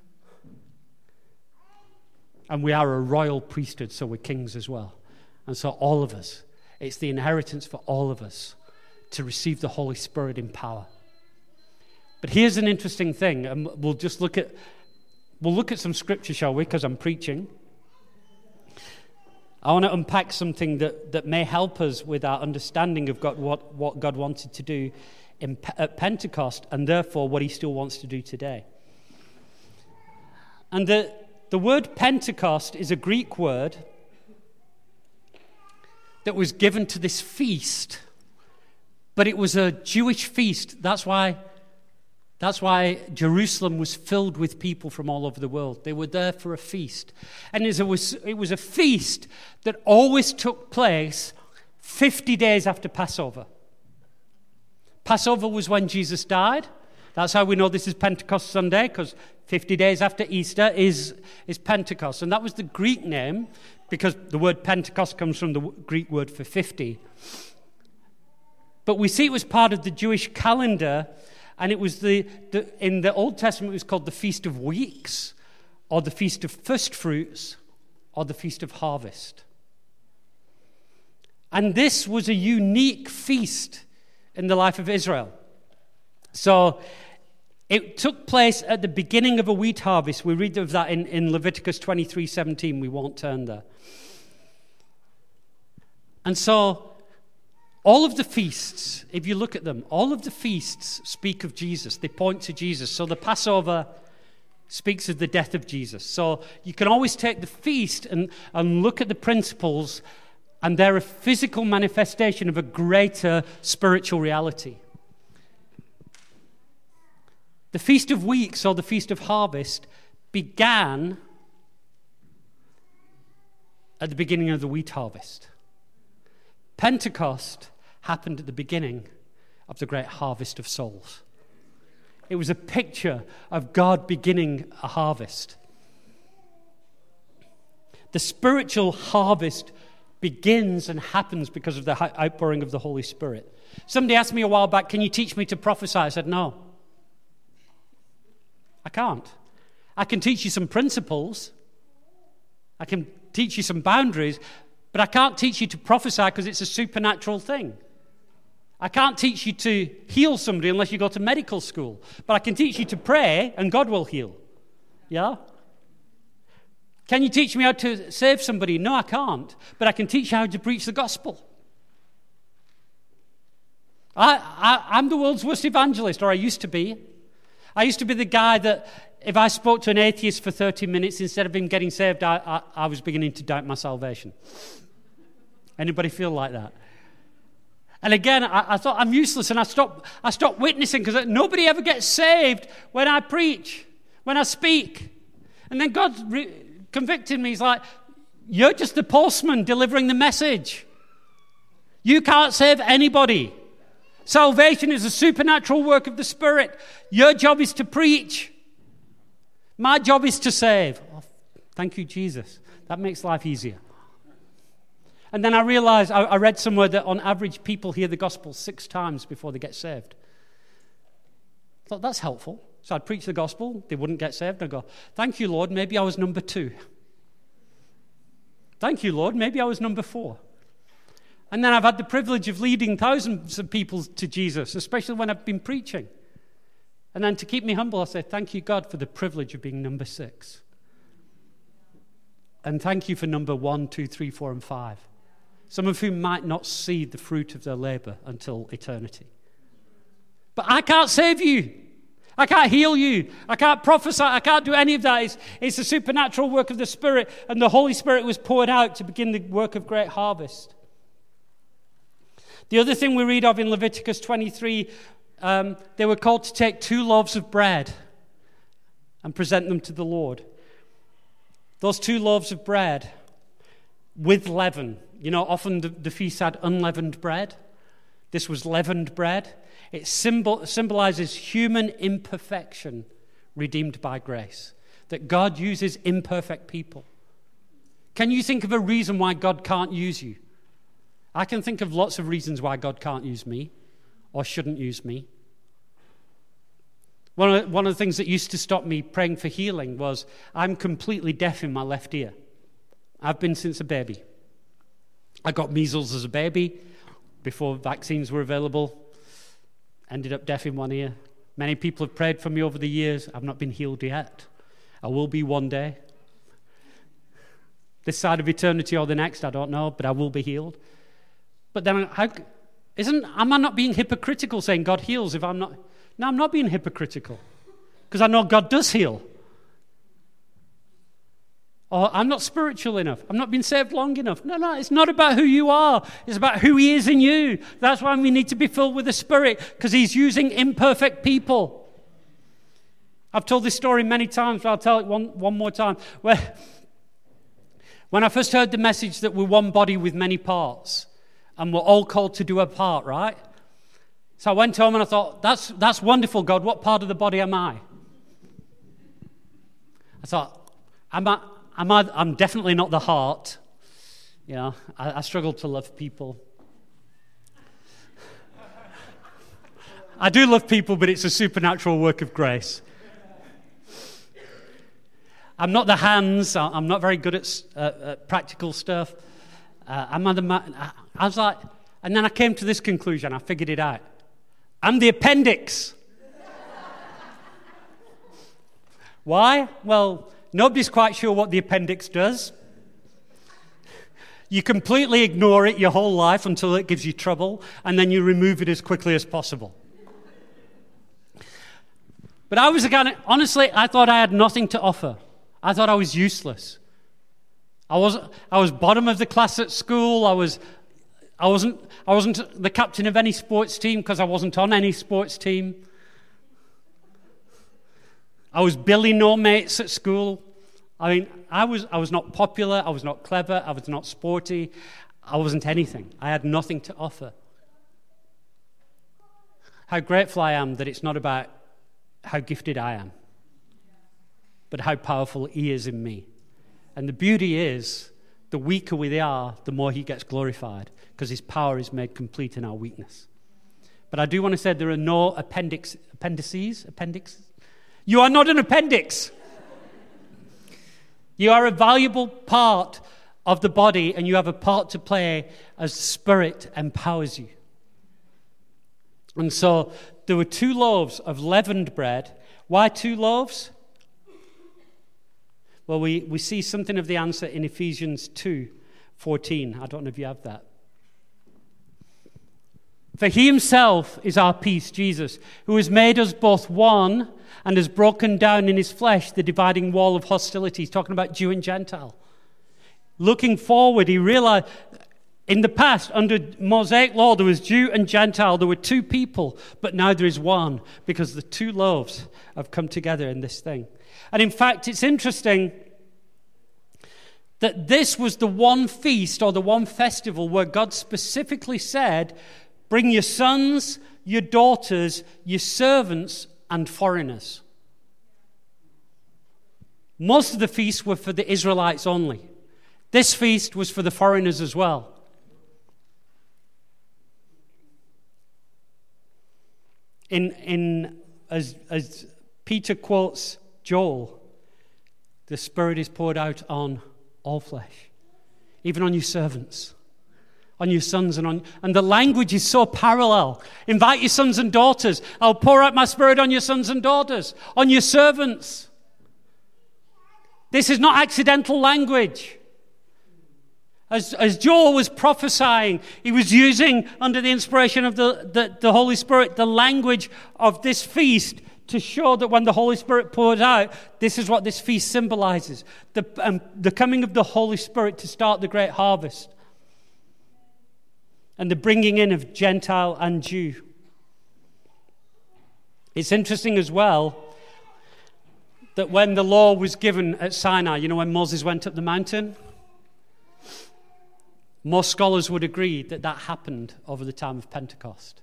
Speaker 1: And we are a royal priesthood, so we're kings as well. And so all of us, it's the inheritance for all of us to receive the Holy Spirit in power. But here's an interesting thing, and we'll just look at, we'll look at some scripture, shall we, because I'm preaching. I want to unpack something that, that may help us with our understanding of God, what, what God wanted to do in, at Pentecost, and therefore what he still wants to do today. And the The word Pentecost is a Greek word that was given to this feast, but it was a Jewish feast. That's why, that's why Jerusalem was filled with people from all over the world. They were there for a feast. And it was, it was a feast that always took place fifty days after Passover. Passover was when Jesus died. That's how we know this is Pentecost Sunday, because fifty days after Easter is, is Pentecost. And that was the Greek name, because the word Pentecost comes from the Greek word for fifty. But we see it was part of the Jewish calendar, and it was the, the in the Old Testament it was called the Feast of Weeks, or the Feast of First Fruits, or the Feast of Harvest. And this was a unique feast in the life of Israel. So it took place at the beginning of a wheat harvest. We read of that in, in Leviticus twenty-three seventeen. We won't turn there. And so all of the feasts, if you look at them, all of the feasts speak of Jesus. They point to Jesus. So the Passover speaks of the death of Jesus. So you can always take the feast and, and look at the principles, and they're a physical manifestation of a greater spiritual reality. The Feast of Weeks, or the Feast of Harvest, began at the beginning of the wheat harvest. Pentecost happened at the beginning of the great harvest of souls. It was a picture of God beginning a harvest. The spiritual harvest begins and happens because of the outpouring of the Holy Spirit. Somebody asked me a while back, can you teach me to prophesy? I said, no. I can't. I can teach you some principles. I can teach you some boundaries, but I can't teach you to prophesy because it's a supernatural thing. I can't teach you to heal somebody unless you go to medical school, but I can teach you to pray and God will heal. Yeah? Can you teach me how to save somebody? No, I can't, but I can teach you how to preach the gospel. I, I, I'm the world's worst evangelist, or I used to be. I used to be the guy that if I spoke to an atheist for thirty minutes, instead of him getting saved, I, I, I was beginning to doubt my salvation. Anybody feel like that? And again, I, I thought I'm useless, and I stopped, I stopped witnessing because nobody ever gets saved when I preach, when I speak. And then God re- convicted me. He's like, You're just the postman delivering the message. You can't save anybody. Salvation is a supernatural work of the Spirit. Your job is to preach. My job is to save. Oh, thank you, Jesus. That makes life easier. And then I realized, I, I read somewhere that on average people hear the gospel six times before they get saved. I thought, that's helpful. So I'd preach the gospel, they wouldn't get saved. I'd go, thank you, Lord, maybe I was number two. Thank you, Lord, maybe I was number four. And then I've had the privilege of leading thousands of people to Jesus, especially when I've been preaching. And then to keep me humble, I say, thank you, God, for the privilege of being number six. And thank you for number one, two, three, four, and five. Some of whom might not see the fruit of their labor until eternity. But I can't save you. I can't heal you. I can't prophesy. I can't do any of that. It's, it's a supernatural work of the Spirit, and the Holy Spirit was poured out to begin the work of great harvest. The other thing we read of in Leviticus twenty-three, um, they were called to take two loaves of bread and present them to the Lord. Those two loaves of bread with leaven. You know, often the, the feast had unleavened bread. This was leavened bread. It symbol, symbolizes human imperfection redeemed by grace. That God uses imperfect people. Can you think of a reason why God can't use you? I can think of lots of reasons why God can't use me or shouldn't use me. One of, one of the things that used to stop me praying for healing was I'm completely deaf in my left ear. I've been since a baby. I got measles as a baby before vaccines were available. Ended up deaf in one ear. Many people have prayed for me over the years. I've not been healed yet. I will be one day. This side of eternity or the next, I don't know, but I will be healed. But then, how, isn't, am I not being hypocritical saying God heals if I'm not? No, I'm not being hypocritical because I know God does heal. Or I'm not spiritual enough. I'm not been saved long enough. No, no, it's not about who you are. It's about who He is in you. That's why we need to be filled with the Spirit, because He's using imperfect people. I've told this story many times, but I'll tell it one, one more time. Where, when I first heard the message that we're one body with many parts, and we're all called to do a part, right? So I went home and I thought, that's, that's wonderful, God. What part of the body am I? I thought, am I... I'm, I'm definitely not the heart. You know, I, I struggle to love people. I do love people, but it's a supernatural work of grace. I'm not the hands. I'm not very good at, uh, at practical stuff. Uh, I'm the man. I was like, and then I came to this conclusion. I figured it out. I'm the appendix. Why? Well, nobody's quite sure what the appendix does. You completely ignore it your whole life until it gives you trouble, and then you remove it as quickly as possible. But I was a guy, honestly, I thought I had nothing to offer. I thought I was useless. I was I was bottom of the class at school. I was I wasn't I wasn't the captain of any sports team because I wasn't on any sports team. I was Billy No Mates at school. I mean, I was I was not popular, I was not clever, I was not sporty, I wasn't anything. I had nothing to offer. How grateful I am that it's not about how gifted I am, but how powerful He is in me. And the beauty is, the weaker we are, the more He gets glorified, because His power is made complete in our weakness. But I do want to say there are no appendix, appendices, appendix. You are not an appendix. You are a valuable part of the body, and you have a part to play as the Spirit empowers you. And so there were two loaves of leavened bread. Why two loaves? Well, we, we see something of the answer in Ephesians two fourteen. I don't know if you have that. For He Himself is our peace, Jesus, who has made us both one and has broken down in His flesh the dividing wall of hostility. He's talking about Jew and Gentile. Looking forward, He realized in the past, under Mosaic law, there was Jew and Gentile. There were two people, but now there is one, because the two loaves have come together in this thing. And in fact, it's interesting, that this was the one feast or the one festival where God specifically said, bring your sons, your daughters, your servants, and foreigners. Most of the feasts were for the Israelites only. This feast was for the foreigners as well. In, in as, as Peter quotes Joel, the Spirit is poured out on all flesh, even on your servants, on your sons, and on and the language is so parallel. Invite your sons and daughters. I'll pour out my Spirit on your sons and daughters, on your servants. This is not accidental language. As, as Joel was prophesying, he was using, under the inspiration of the, the, the Holy Spirit, the language of this feast to show that when the Holy Spirit pours out, this is what this feast symbolizes. The, um, the coming of the Holy Spirit to start the great harvest. And the bringing in of Gentile and Jew. It's interesting as well that when the law was given at Sinai, you know, when Moses went up the mountain, most scholars would agree that that happened over the time of Pentecost.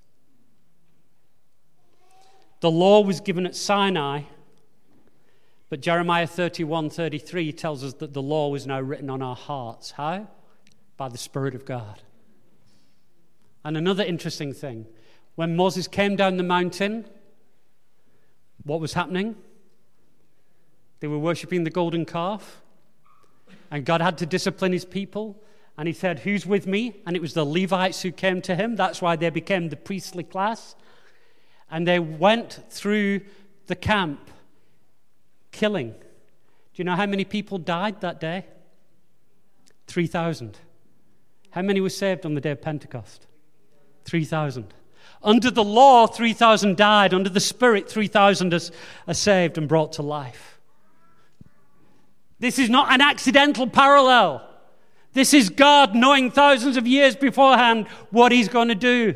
Speaker 1: The law was given at Sinai, but Jeremiah thirty-one thirty-three tells us that the law was now written on our hearts. How? By the Spirit of God. And another interesting thing, when Moses came down the mountain, what was happening? They were worshipping the golden calf, and God had to discipline his people, and he said, who's with me? And it was the Levites who came to him. That's why they became the priestly class. And they went through the camp killing. Do you know how many people died that day? three thousand. How many were saved on the day of Pentecost? three thousand. Under the law, three thousand died. Under the Spirit, three thousand are saved and brought to life. This is not an accidental parallel. This is God knowing thousands of years beforehand what he's going to do.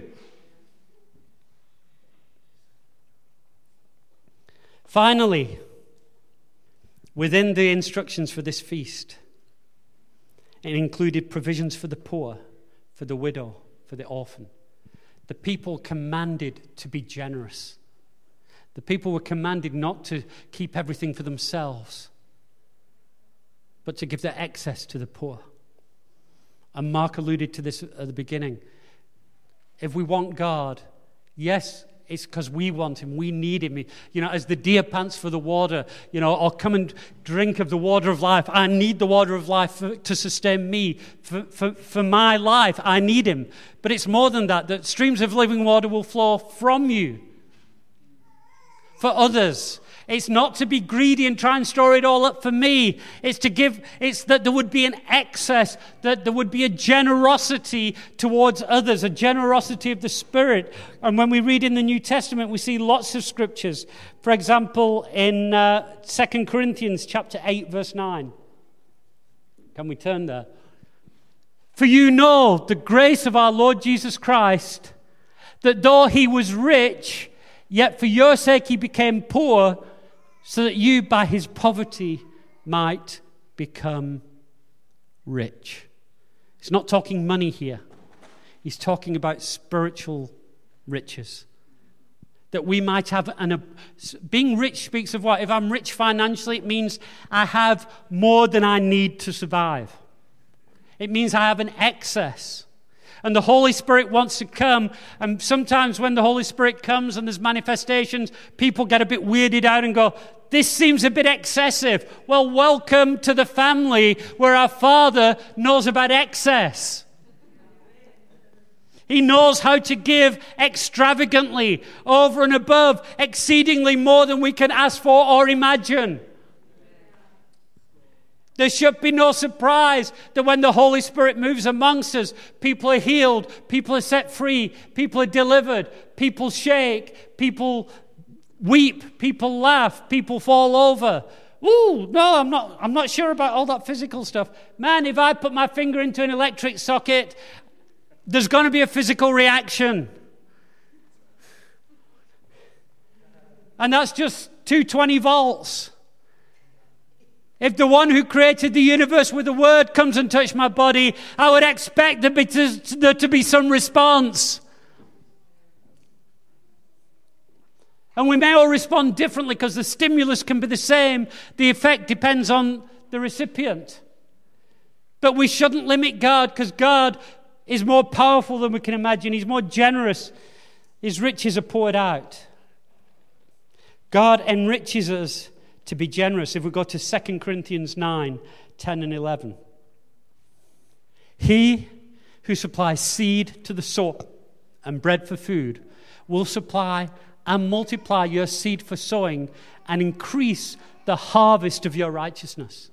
Speaker 1: Finally, within the instructions for this feast, it included provisions for the poor, for the widow, for the orphan. The people commanded to be generous. The people were commanded not to keep everything for themselves, but to give their excess to the poor. And Mark alluded to this at the beginning. If we want God, yes, it's because we want him. We need him. You know, as the deer pants for the water, you know, or come and drink of the water of life. I need the water of life for, to sustain me. For, for, for my life, I need him. But it's more than that, that streams of living water will flow from you for others. It's not to be greedy and try and store it all up for me. It's to give, it's that there would be an excess, that there would be a generosity towards others, a generosity of the Spirit. And when we read in the New Testament, we see lots of scriptures. For example, in uh, Second Corinthians chapter eight, verse nine. Can we turn there? For you know the grace of our Lord Jesus Christ, that though he was rich, yet for your sake he became poor, so that you by his poverty might become rich. He's not talking money here. He's talking about spiritual riches. That we might have an... Being rich speaks of what? If I'm rich financially, it means I have more than I need to survive. It means I have an excess. And the Holy Spirit wants to come. And sometimes when the Holy Spirit comes and there's manifestations, people get a bit weirded out and go, this seems a bit excessive. Well, welcome to the family where our Father knows about excess. He knows how to give extravagantly, over and above, exceedingly more than we can ask for or imagine. There should be no surprise that when the Holy Spirit moves amongst us, people are healed, people are set free, people are delivered, people shake, people weep, people laugh, people fall over. Ooh, no, I'm not I'm not sure about all that physical stuff. Man, if I put my finger into an electric socket, there's going to be a physical reaction. And that's just two hundred twenty volts. If the one who created the universe with the word comes and touches my body, I would expect there, be to, there to be some response. And we may all respond differently because the stimulus can be the same. The effect depends on the recipient. But we shouldn't limit God, because God is more powerful than we can imagine. He's more generous. His riches are poured out. God enriches us to be generous. If we go to Second Corinthians nine, ten and eleven. He who supplies seed to the sower and bread for food will supply and multiply your seed for sowing and increase the harvest of your righteousness.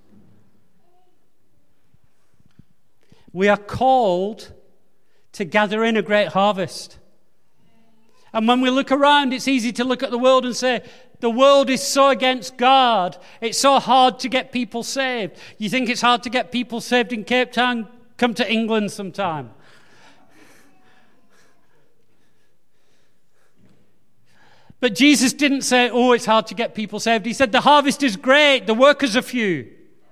Speaker 1: We are called to gather in a great harvest. And when we look around, it's easy to look at the world and say, the world is so against God. It's so hard to get people saved. You think it's hard to get people saved in Cape Town? Come to England sometime. But Jesus didn't say, oh, it's hard to get people saved. He said, the harvest is great, the workers are few.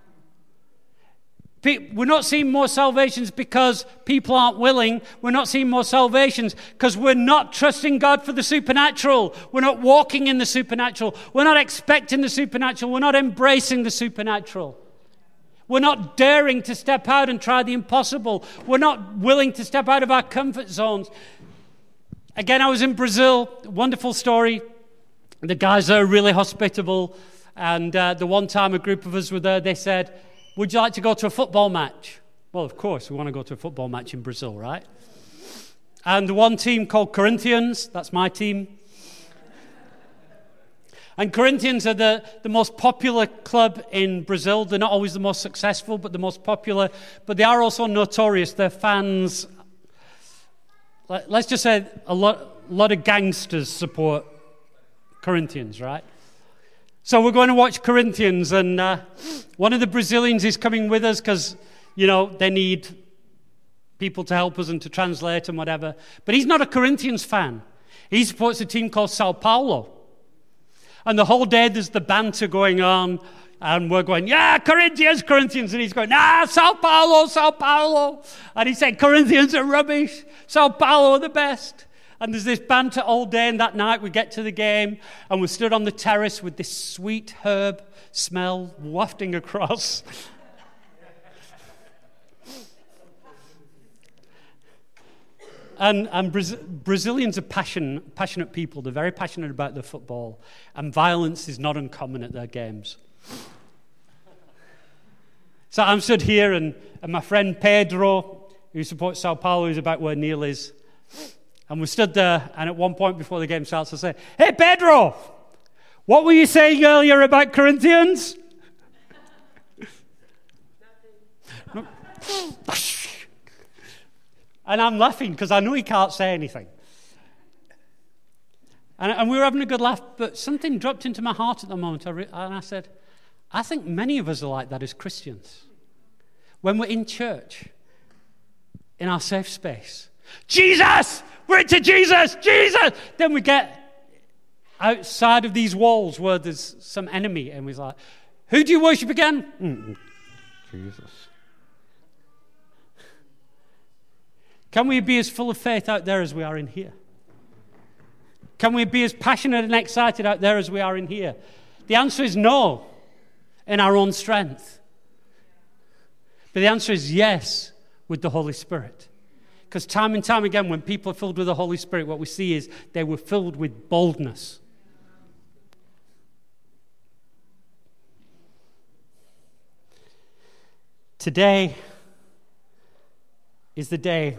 Speaker 1: We're not seeing more salvations because people aren't willing. We're not seeing more salvations because we're not trusting God for the supernatural. We're not walking in the supernatural. We're not expecting the supernatural. We're not embracing the supernatural. We're not daring to step out and try the impossible. We're not willing to step out of our comfort zones. Again, I was in Brazil. Wonderful story. The guys are really hospitable. And uh, the one time a group of us were there, they said, would you like to go to a football match? Well, of course, we want to go to a football match in Brazil, right? And the one team called Corinthians, that's my team. And Corinthians are the, the most popular club in Brazil. They're not always the most successful, but the most popular. But they are also notorious. Their fans, let's just say a lot, a lot of gangsters support Corinthians, right? So we're going to watch Corinthians, and uh, one of the Brazilians is coming with us because, you know, they need people to help us and to translate and whatever. But he's not a Corinthians fan. He supports a team called Sao Paulo. And the whole day there's the banter going on, and we're going, yeah, Corinthians, Corinthians. And he's going, nah, Sao Paulo, Sao Paulo. And he said, Corinthians are rubbish. Sao Paulo are the best. And there's this banter all day, and that night we get to the game, and we stood on the terrace with this sweet herb smell wafting across. and and Braz- Brazilians are passion, passionate people. They're very passionate about their football, and violence is not uncommon at their games. So I'm stood here, and, and my friend Pedro, who supports Sao Paulo, who's about where Neil is, and we stood there, and at one point before the game starts, I say, hey, Pedro, what were you saying earlier about Corinthians? No. And I'm laughing because I know he can't say anything. And, and we were having a good laugh, but something dropped into my heart at the moment, I re- and I said, I think many of us are like that as Christians. When we're in church, in our safe space, Jesus! We're into Jesus! Jesus! Then we get outside of these walls where there's some enemy, and we're like, who do you worship again? Mm, Jesus. Can we be as full of faith out there as we are in here? Can we be as passionate and excited out there as we are in here? The answer is no, in our own strength. But the answer is yes, with the Holy Spirit. Because time and time again, when people are filled with the Holy Spirit, what we see is they were filled with boldness. Today is the day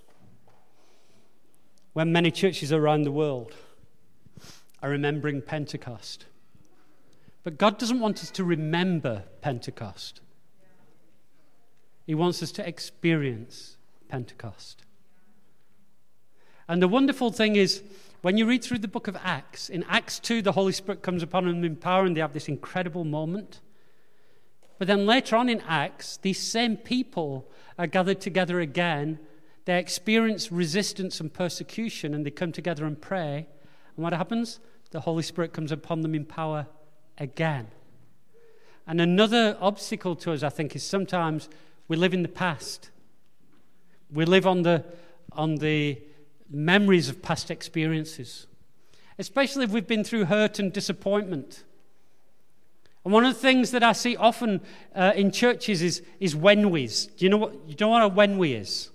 Speaker 1: when many churches around the world are remembering Pentecost. But God doesn't want us to remember Pentecost. He wants us to experience Pentecost. And the wonderful thing is, when you read through the book of Acts, in Acts two, the Holy Spirit comes upon them in power, and they have this incredible moment. But then later on in Acts, these same people are gathered together again. They experience resistance and persecution, and they come together and pray. And what happens? The Holy Spirit comes upon them in power again. And another obstacle to us, I think, is sometimes we live in the past. We live on the on the memories of past experiences, especially if we've been through hurt and disappointment. And one of the things that I see often uh, in churches is is when we's. Do you know what you know what a when we is?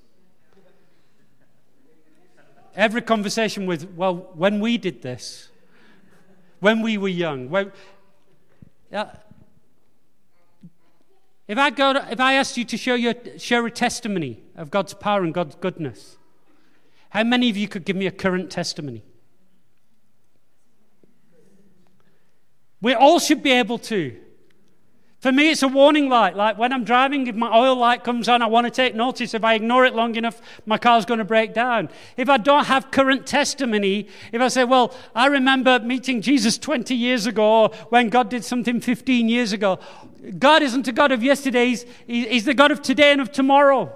Speaker 1: Every conversation with, well, when we did this, when we were young, when, uh, if I go to, if I asked you to show your share a testimony of God's power and God's goodness, how many of you could give me a current testimony? We all should be able to. For me, it's a warning light. Like when I'm driving, if my oil light comes on, I want to take notice. If I ignore it long enough, my car's going to break down. If I don't have current testimony, if I say, well, I remember meeting Jesus twenty years ago when God did something fifteen years ago. God isn't a God of yesterday. He's, he's the God of today and of tomorrow.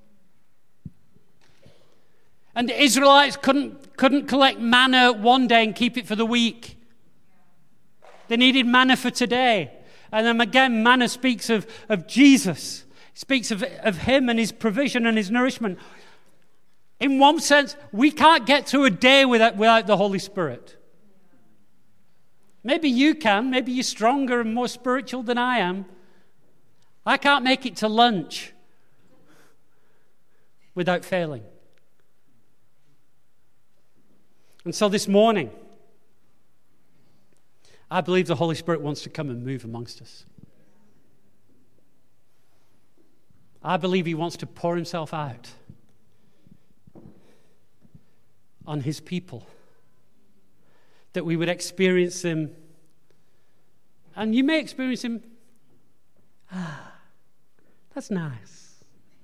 Speaker 1: And the Israelites couldn't, couldn't collect manna one day and keep it for the week. They needed manna for today. And then again, manna speaks of, of Jesus. It speaks of, of him and his provision and his nourishment. In one sense, we can't get through a day without, without the Holy Spirit. Maybe you can. Maybe you're stronger and more spiritual than I am. I can't make it to lunch without failing. And so this morning, I believe the Holy Spirit wants to come and move amongst us. I believe he wants to pour himself out on his people, that we would experience him. And you may experience him, ah, that's nice.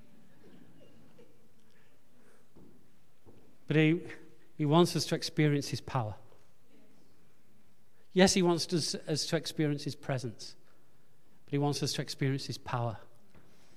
Speaker 1: But he, he wants us to experience his power. Yes, he wants us, us to experience his presence, but he wants us to experience his power.